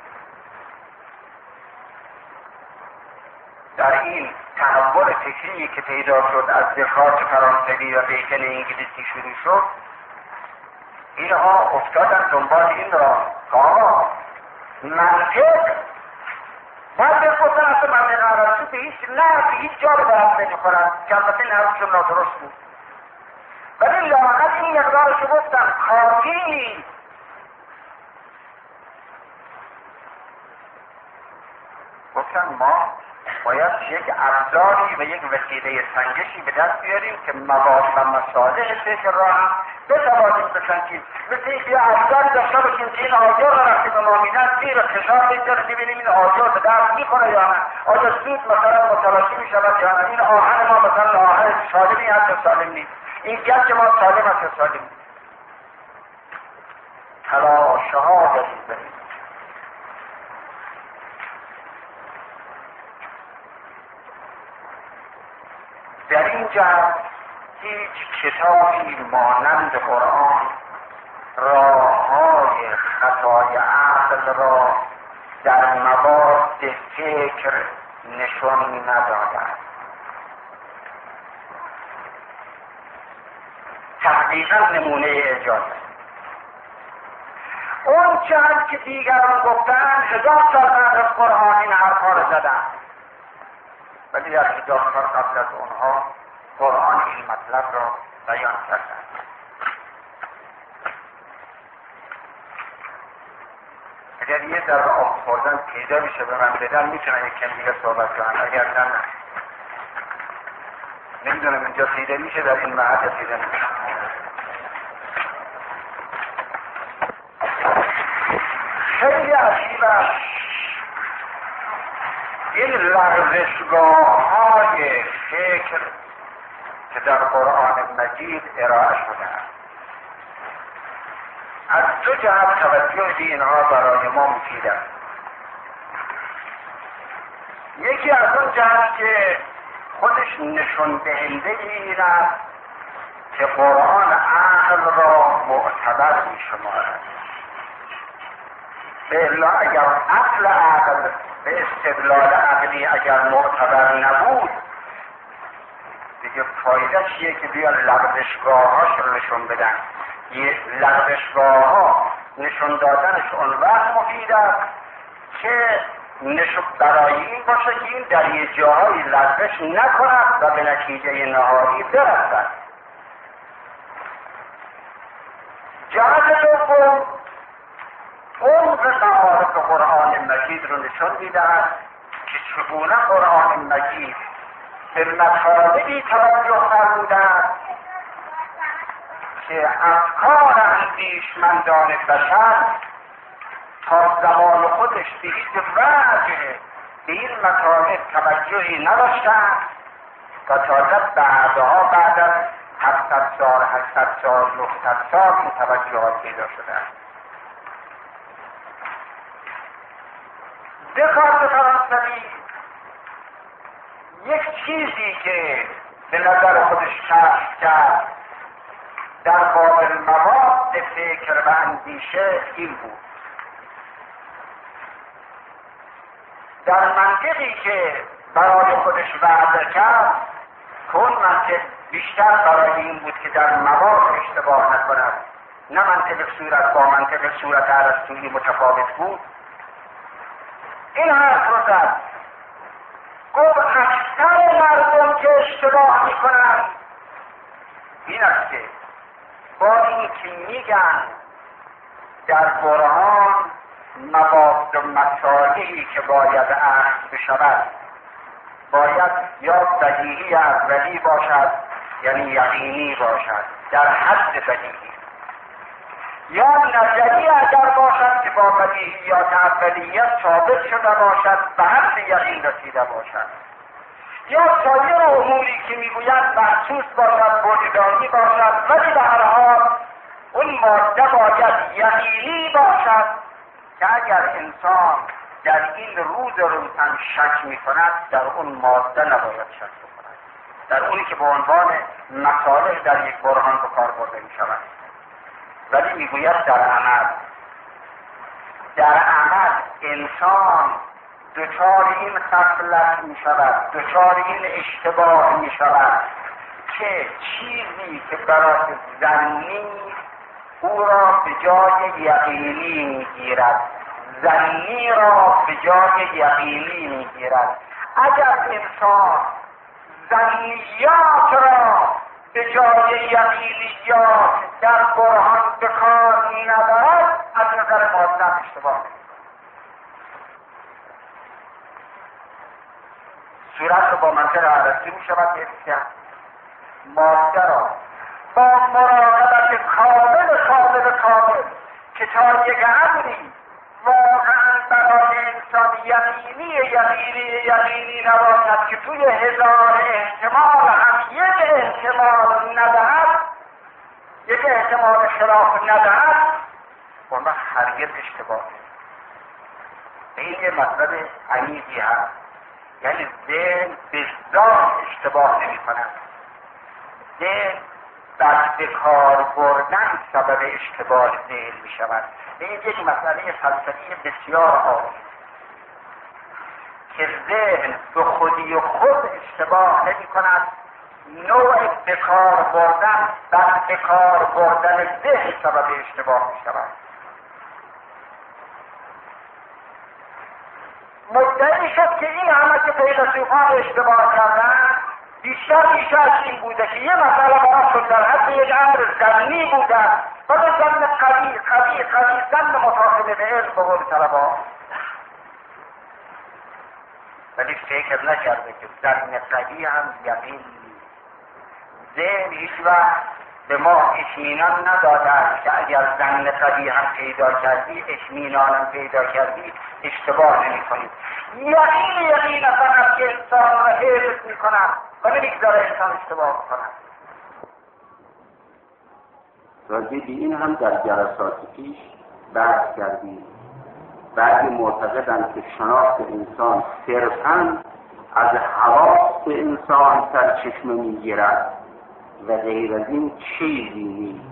در این تحول فکری که پیدا شد از دکارت فرانسوی و بیکن انگلیسی شروع شد، اینها افتادن دنبال این را آقا منطق باید بگفتن اصلا منطق ارسطو به هیچ نه به هیچ جا رو باید نمیخورن که البته این حرفشون نادرست بود، ولی لااقل این مقدارشو گفتن کافی نیست. گفتن ما باید یک ابزاری و یک وسیله سنجشی به دست بیاریم که مواد و مصالح فکر را هم بتوانیم بسنجیم. مثل اینکه یه ابزاری داشته باشیم که این آجر را وقتی به ما میدن زیر فشار بگذاره ببینیم این آجر به درد میخوره یا نه، آیا زود مثلا متلاشی میشود یا نه، این آهن ما مثلا آهن سالمی هست یا سالم نیست، این گچ ما سالم هست یا سالم نیست. تلاشه ها داریم. در این جهت هیچ کتابی مانند قرآن راههای خطای عقل را در مواد فکر نشان نداده. تحقیقا نمونه اعجاز. اون چند که دیگران گفتن هزار سال بعد از قرآن این حرفا رو زدن، ولی در هزار سال قبل از اونها قرآن این مطلب را بیان کردن. اگر یه ذره آب خوردن پیدا میشه به من بدن میتونن یک کم دیگه صحبت کنن، اگر نه نه. نمیدونم اینجا پیدا میشه، در این محل پیدا میشه. خیلی عجیب است این لغزشگاه های فکر که در قرآن مجید ارائه شده است. از دو جهت توجه به اینها برای ما مفید است. یکی از اون جهت که خودش نشون دهنده این است که قرآن عقل را معتبر می شمارد. به الا اگر عقل عقل به استدلال عقلی اگر معتبر نبود دیگه فایده چیه که بیان لغزشگاه هاش رو نشون بدن. یه لغزشگاه ها نشون دادنش اون وقت مفید است که نشون برای این باشه که این در یه جاهای لغزش نکند و به نتیجه نهایی برسد. جهت دوم عمق معارف قرآن مجید رو نشون میدهد که چگونه قرآن مجید به مطالبی توجه فرموده است که افکار اندیشمندان بشر تا زمان خودش به هیچ وجه به این مطالب توجهی نداشتند و تازه بعدها بعد از هفتصد سال هشتصد سال نهصد سال این توجهات پیدا شدند. دکارت فرانسوی یک چیزی که به نظر خودش کشف کرد در باب مواد فکر و اندیشه این بود. در منطقی که برای خودش وضع کرد که اون منطق بیشتر برای این بود که در مواد اشتباه نکند، نه منطق صورت با منطق صورت ارسطویی متفاوت بود. این حرف رو زد، گفت اکثر مردم که اشتباه میکنند این است که با این که میگن در قرآن مواد و مسائلی که باید اخذ بشود باید یا بدیهی اولی باشد یعنی یقینی باشد در حد بدیهی، یا نظری اگر باشد که با بدیهیات اولیت ثابت شده باشد به حد یقین رسیده باشد، یا سایر اموری که میگویند محسوس باشد وجدانی باشد ولی به هر حال اون ماده باید یقینی باشد که اگر انسان در این روز روزن شک میکند در اون ماده نباید شک بکند، در اونی که به عنوان مصالح در یک برهان به کار برده میشود. ولی میگوید در عمل در عمل انسان دچار این غفلت می شود، دچار این اشتباه می شود که چیزی که برای ظنی او را به جای یقینی می گیرد، ظنی را به جای یقینی می گیرد. اگر انسان ظنیات را به جای یقینیات در برهان به کار نبرد از نظر مادم اشتباه. صورت رو با منطق ارسطو می شود که ماده را با مراقبت کامل کامل کامل که تا یک امری واقعا برای انسان یقینی یقینی یقینی نباشد که توی هزار احتمال هم یک احتمال ندهد، یک احتمال خلاف ندهد، اون وقت هرگز اشتباه. این یه مطلب عمیقی هست، یعنی ذهن به ذات اشتباه نمی کند. ذهن بر به کار بردن سبب اشتباه ذهن می شود. این یک مسئله فلسفی بسیار عالی که ذهن به خودی و خود اشتباه نمی کند، نوع به کار بردن بر به کار بردن ذهن سبب اشتباه می شود. مدعی شد که این همه که فیلسوفان اشتباه کردن بیشتر بیشتر این بوده که یه مسئله براشون در حد یک امر ظنی بوده و به ظن قوی قوی قوی ظن متاخمه به علم به قول طلبا، ولی فکر نکرده که ظن قوی هم یقین نیست. ذهن هیچ وقت به ما اطمینان نداده است که اگر ظن قوی هم پیدا کردی اطمینان هم پیدا کردی اشتباه نمی کنید. یقین یقین اصلا که انسان را حفظ می کند و نمیگذاره انسان اشتباه کند. راجع به این هم در جلسات پیش بحث کردیم. بعضی معتقدند که شناخت انسان صرفاً از حواس انسان سرچشمه میگیرد و غیر از این چیزی نیست.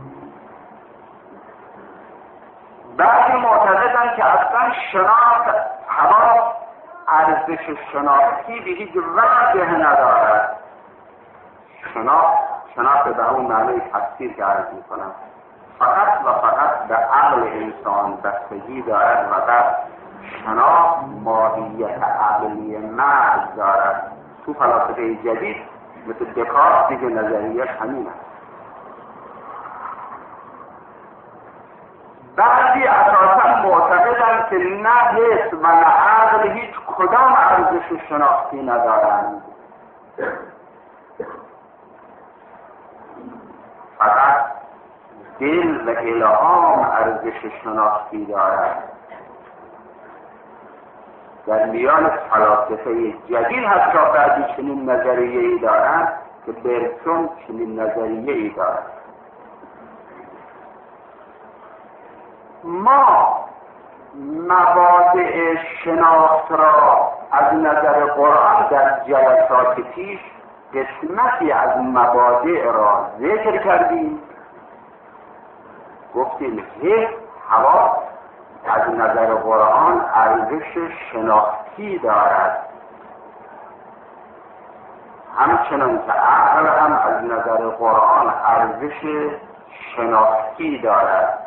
بعضی معتقدند که اصلا شناخت حواس ارزش شناختی به هیچ وجه ندارد. شناخت شناخت به اون معنی تفسیر که عرض میکنم فقط و فقط به عقل انسان بستگی دارد و بعد شناخت ماهیت عقلی محض دارد. تو فلاسفه جدید مثل دکارت دیگه نظریه‌اش همین است. بعضی اساسا معتقدند که نه حس و نه عقل هیچ کدام ارزش شناختی ندارند، فقط دل و الهام ارزش شناختی دارد. در میان فلاسفه جدید حتی بعضی چنین نظریه‌ای دارند که برسون چنین نظریه‌ای دارد. ما مبادئ شناخت را از نظر قرآن در جلسات پیش قسمتی از مبادئ را ذکر کردیم. گفتیم حس حواس از نظر قرآن ارزش شناختی دارد، همچنان که عقل هم از نظر قرآن ارزش شناختی دارد.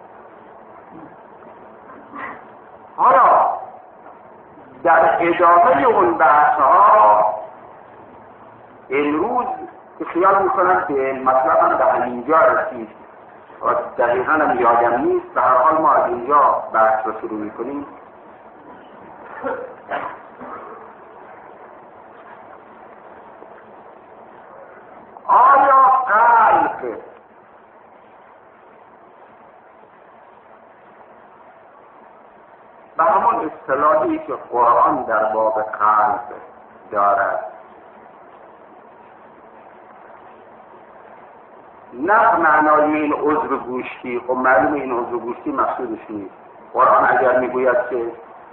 حالا در ادامه اون بحث ها امروز که خیال میکنم که مطلب هم به همینجا رسید و دقیقا هم یادم نیست، به هر حال ما از اینجا بحث رو شروع میکنیم. آیا قلب به همون اصطلاحی که قرآن در باب قلب دارد، نه معنای این عضو گوشتی، خب معلوم این عضو گوشتی مقصودش نیست. قرآن اگر میگوید که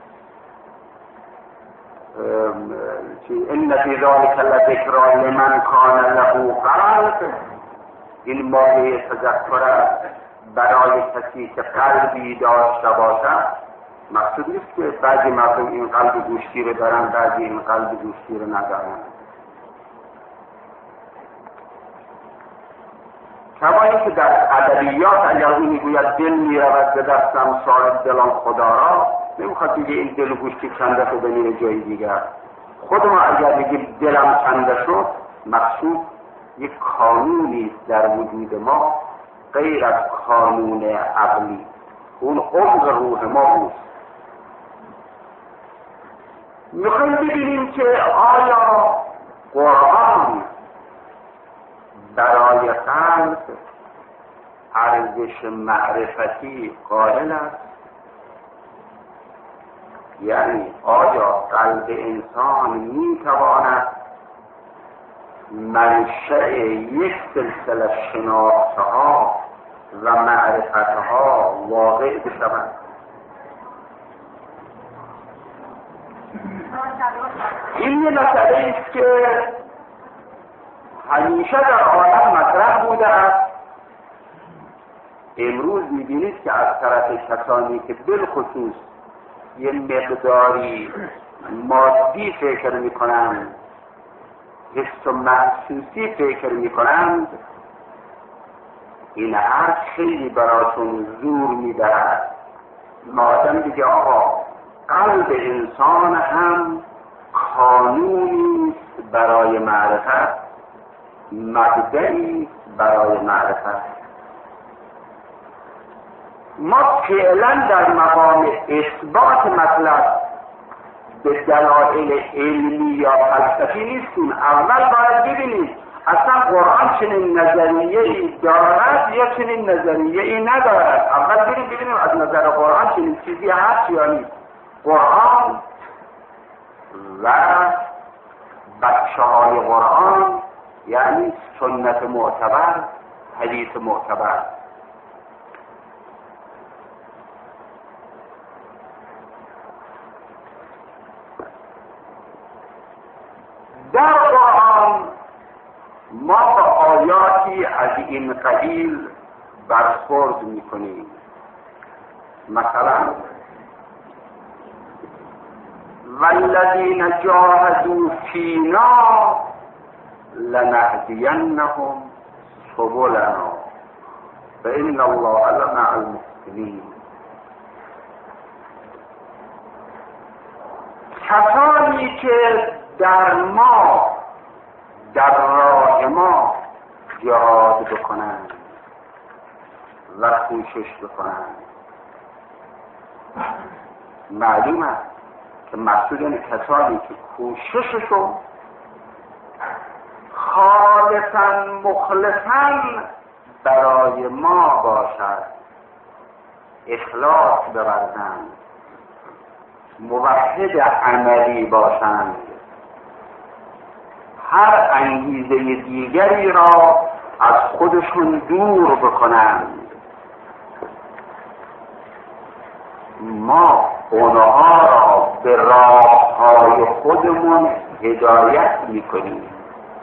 ان فی ذلک لذکری لمن کان له قلب، این مایه تذکر است برای کسی که قلبی داشته باشد. مقصود نیست که بعضی مردم این قلب گوشتی رو دارن، بعضی این قلب گوشتی رو ندارن. کما اینکه در ادبیات اگر اون میگوید دل میرود به دستم صاحب دلان خدا را، نمیخواد دیگه این دل و گوشتی کنده شده میره جای دیگر. خود ما اگر بگیم دلم کنده شد، مقصود یک قانونی در وجود ما غیر از قانون عقلی، اون عمق روح ما بود. میخوایم ببینیم که آیا قرآن برای قلب ارزش معرفتی قائل است؟ یعنی آیا قلب انسان میتواند منشأ یک سلسله شناختها و معرفتها واقع بشود؟ این یه مسئله است که همیشه در عالم مطرح بوده است. امروز می‌بینید که از طرف کسانی که بالخصوص یه مقداری مادی فکر می‌کنند، حس و محسوسی فکر می‌کنند، این هر خیلی براشون زور می‌دهد. مادام دیگه آقا قلب انسان هم قانونی است برای معرفت، مبدئی برای معرفت. ما فعلا در مقام اثبات مطلب به دلایل علمی یا فلسفی نیستیم. اول باید ببینیم اصلا قرآن چنین نظریه‌ای دارد یا چنین نظریه‌ای ندارد. اول بریم ببینیم از نظر قرآن چنین چیزی هست یا نیست. قرآن و بچه های قرآن یعنی سنت معتبر، حدیث معتبر. ما با آیاتی از این قبیل برخورد میکنیم. مثلا والذین جاهدوا فینا لنهدینهم سبلنا فإن الله لمع المحسنین. کسانی که در ما در راه ما جهاد بکنند و کوشش بکنند، معلوم است که مقصود این کسانی که کوشششون خالصا مخلصا برای ما باشد، اخلاص بورزند، موحد عملی باشند، هر انگیزه دیگری را از خودشون دور بکنند. ما اونها را به راههای خودمون هدایت میکنیم.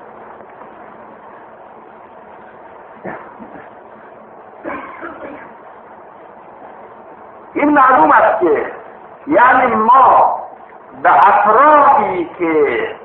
این معلوم است که یعنی ما به افرادی که